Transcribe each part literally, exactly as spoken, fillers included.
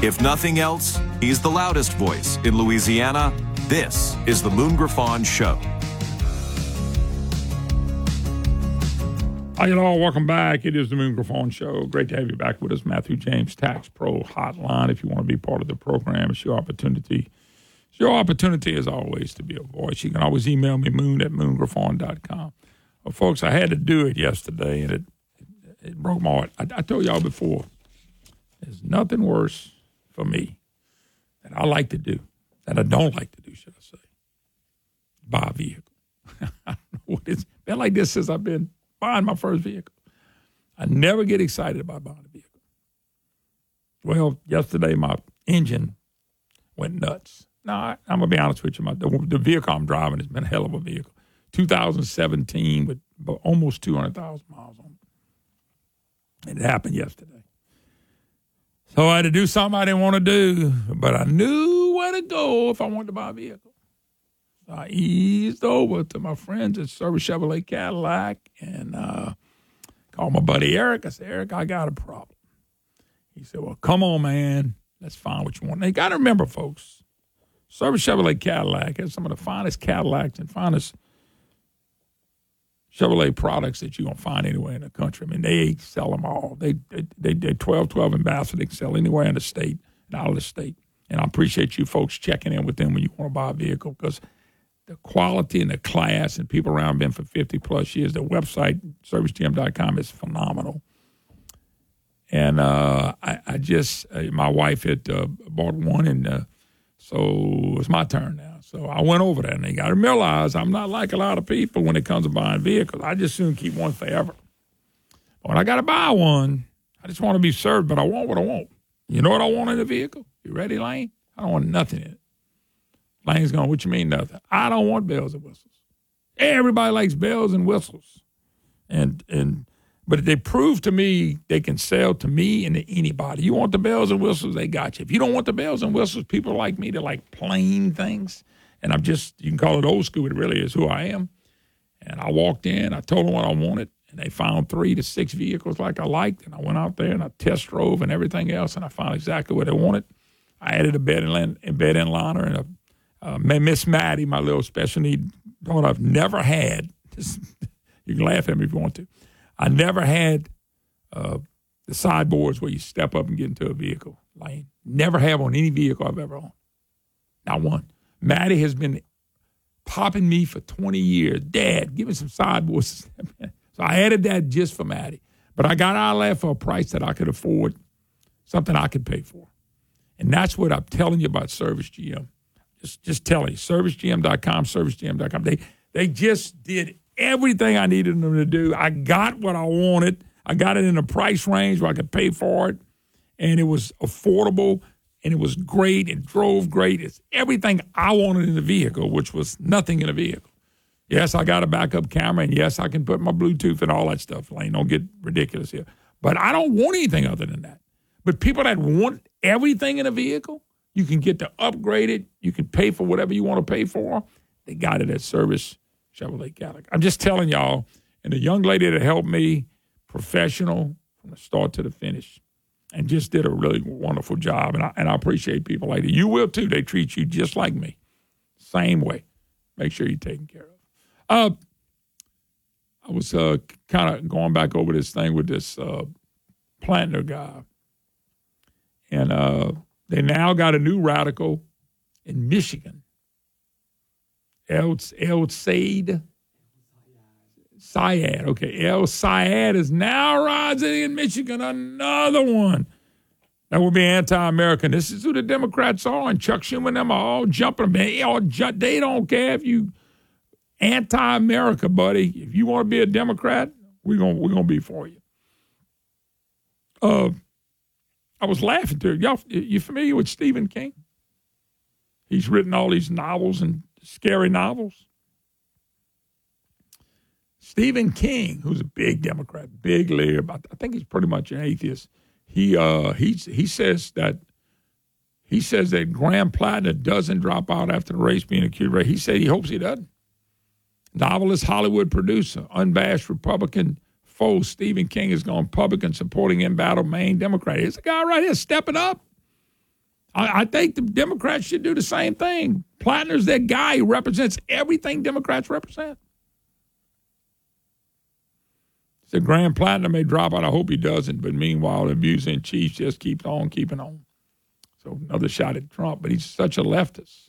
If nothing else, he's the loudest voice in Louisiana. This is the Moon Griffon Show. Hi, y'all. Welcome back. It is the Moon Griffon Show. Great to have you back with us. Matthew James Tax Pro Hotline. If you want to be part of the program, it's your opportunity. It's your opportunity, as always, to be a voice. You can always email me, moon at moon griffon dot com. Well, folks, I had to do it yesterday, and it it, it broke my heart. I, I told y'all before, there's nothing worse for me that I like to do, that I don't like to do, should I say, buy a vehicle. I don't know what it's been like this since I've been buying my first vehicle. I never get excited about buying a vehicle. Well, yesterday my engine went nuts. Now, I, I'm going to be honest with you. My, the, the vehicle I'm driving has been a hell of a vehicle. two thousand seventeen with almost two hundred thousand miles on it. And it happened yesterday. So I had to do something I didn't want to do, but I knew where to go if I wanted to buy a vehicle. So I eased over to my friends at Service Chevrolet Cadillac and uh, called my buddy Eric. I said, Eric, I got a problem. He said, well, come on, man. Let's find what you want. Now, you got to remember, folks, Service Chevrolet Cadillac has some of the finest Cadillacs and finest Chevrolet products that you're going to find anywhere in the country. I mean, they sell them all. They they they, they twelve twelve ambassador. They can sell anywhere in the state and out of the state. And I appreciate you folks checking in with them when you want to buy a vehicle because the quality and the class and people around been for fifty plus years. The website, service g m dot com, is phenomenal. And uh, I, I just, uh, my wife had uh, bought one, and uh, so it's my turn now. So I went over there, and they got to realize I'm not like a lot of people when it comes to buying vehicles. I just soon keep one forever. But when I got to buy one, I just want to be served, but I want what I want. You know what I want in a vehicle? You ready, Lane? I don't want nothing in it. Lane's going, what you mean nothing? I don't want bells and whistles. Everybody likes bells and whistles. And and but they prove to me they can sell to me and to anybody. You want the bells and whistles, they got you. If you don't want the bells and whistles, people like me, they like plain things. And I'm just, you can call it old school, it really is who I am. And I walked in, I told them what I wanted, and they found three to six vehicles like I liked. And I went out there and I test drove and everything else, and I found exactly what I wanted. I added a bed and a bed in liner and a Uh, Miss Maddie, my little special need daughter, I've never had. This, you can laugh at me if you want to. I never had uh, the sideboards where you step up and get into a vehicle lane. Never have on any vehicle I've ever owned. Not one. Maddie has been popping me for twenty years. Dad, give me some sideboards. So I added that just for Maddie. But I got out of there for a price that I could afford, something I could pay for. And that's what I'm telling you about Service G M. Just, just telling you, service g m dot com, service g m dot com. They, they just did everything I needed them to do. I got what I wanted. I got it in a price range where I could pay for it, and it was affordable, and it was great. It drove great. It's everything I wanted in the vehicle, which was nothing in a vehicle. Yes, I got a backup camera, and yes, I can put my Bluetooth and all that stuff. Lane, don't get ridiculous here. But I don't want anything other than that. But people that want everything in a vehicle, you can get to upgrade it. You can pay for whatever you want to pay for. They got it at Service Chevrolet Cadillac. I'm just telling y'all, and the young lady that helped me, professional from the start to the finish, and just did a really wonderful job. And I, and I appreciate people like that. You will, too. They treat you just like me. Same way. Make sure you're taken care of. Uh, I was uh, kind of going back over this thing with this uh, Plantner guy. And uh, they now got a new radical in Michigan. El, El Sayed. Syed. Okay. El Sayed is now rising in Michigan. Another one that will be anti-American. This is who the Democrats are, and Chuck Schumer and them are all jumping. They, all ju- they don't care if you anti-America, buddy. If you want to be a Democrat, we're going we're gonna be for you. Uh, I was laughing to y'all. You familiar with Stephen King? He's written all these novels and scary novels. Stephen King, who's a big Democrat, big lib, I think he's pretty much an atheist. He uh he he says that he says that Graham Plattner doesn't drop out after the race being accused. He said he hopes he doesn't. Novelist, Hollywood producer, unabashed Republican foe Stephen King is going Republican, supporting embattled Maine Democrat. Here's a guy right here stepping up. I, I think the Democrats should do the same thing. Plattner's that guy who represents everything Democrats represent. So Graham Plattner may drop out. I hope he doesn't. But meanwhile, the abusing chief just keeps on keeping on. So another shot at Trump. But he's such a leftist.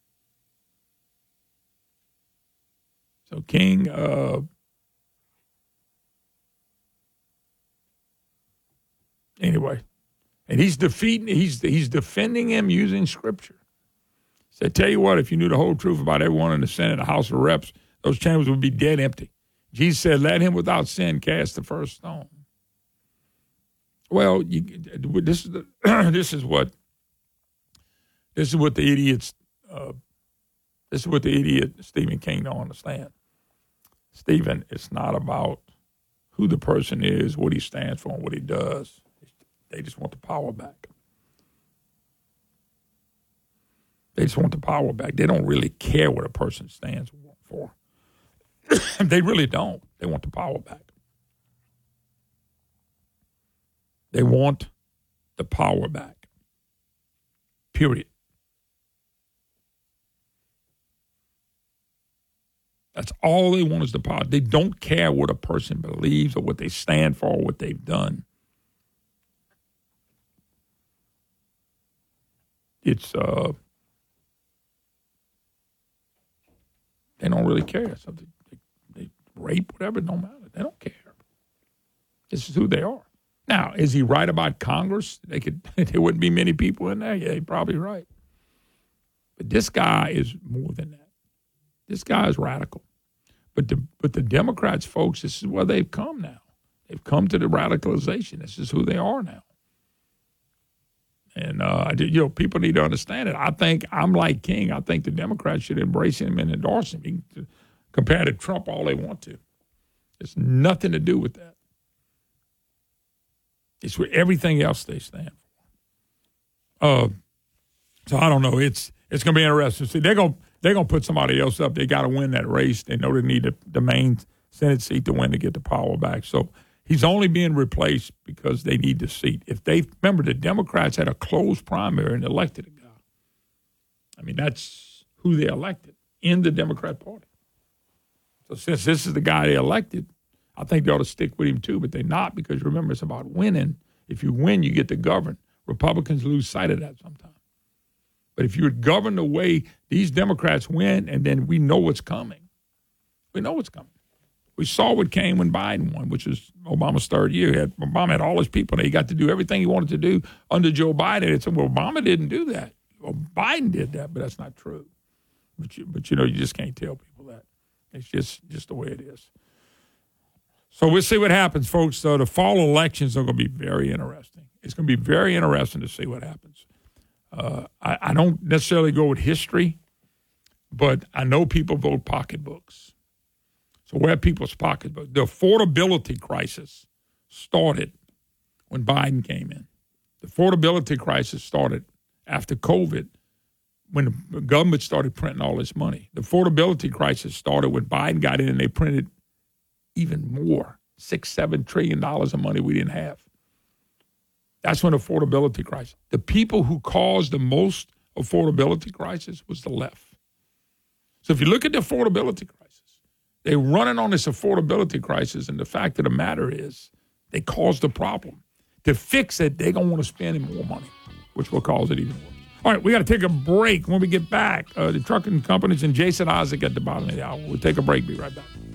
So King, uh, anyway, and he's defeating. He's he's defending him using scripture. So I tell you what, if you knew the whole truth about everyone in the Senate, the House of Reps, those chambers would be dead empty. Jesus said, "Let him without sin cast the first stone." Well, you, this is the, this is what this is what the idiots. Uh, this is what the idiot Stephen King don't understand. Stephen, it's not about who the person is, what he stands for, and what he does. They just want the power back. They just want the power back. They don't really care what a person stands for. They really don't. They want the power back. They want the power back. Period. That's all they want is the power. They don't care what a person believes or what they stand for or what they've done. It's, uh, they don't really care. Something they, they rape, whatever, it don't matter. They don't care. This is who they are. Now, is he right about Congress? They could, there wouldn't be many people in there. Yeah, he's probably right. But this guy is more than that. This guy is radical. But the but the Democrats, folks, this is where they've come now. They've come to the radicalization. This is who they are now. And, uh, you know, people need to understand it. I think I'm like King. I think the Democrats should embrace him and endorse him. You can compare to Trump all they want to. It's nothing to do with that. It's with everything else they stand for. Uh, so I don't know. It's it's going to be interesting. See, they're going they're going to put somebody else up. They got to win that race. They know they need the, the main Senate seat to win to get the power back. So he's only being replaced because they need the seat. If they remember, the Democrats had a closed primary and elected a guy. I mean, that's who they elected in the Democrat Party. So since this is the guy they elected, I think they ought to stick with him too, but they're not, because remember, it's about winning. If you win, you get to govern. Republicans lose sight of that sometimes. But if you would govern the way these Democrats win, and then we know what's coming. We know what's coming. We saw what came when Biden won, which was Obama's third year. He had, Obama had all his people there. He got to do everything he wanted to do under Joe Biden. It's well, Obama didn't do that. Well, Biden did that, but that's not true. But you, but you know, you just can't tell people that. It's just just the way it is. So we'll see what happens, folks. So the fall elections are going to be very interesting. It's going to be very interesting to see what happens. Uh, I, I don't necessarily go with history, but I know people vote pocketbooks. So where are people's pocketbooks? The affordability crisis started when Biden came in. The affordability crisis started after COVID, when the government started printing all this money. The affordability crisis started when Biden got in and they printed even more, six, seven trillion dollars of money we didn't have. That's when affordability crisis. The people who caused the most affordability crisis was the left. So if you look at the affordability crisis, they're running on this affordability crisis, and the fact of the matter is they caused the problem. To fix it, they're going to want to spend more money, which will cause it even worse. All right, we got to take a break. When we get back, uh, the trucking companies and Jason Isaac at the bottom of the hour. We'll take a break. Be right back.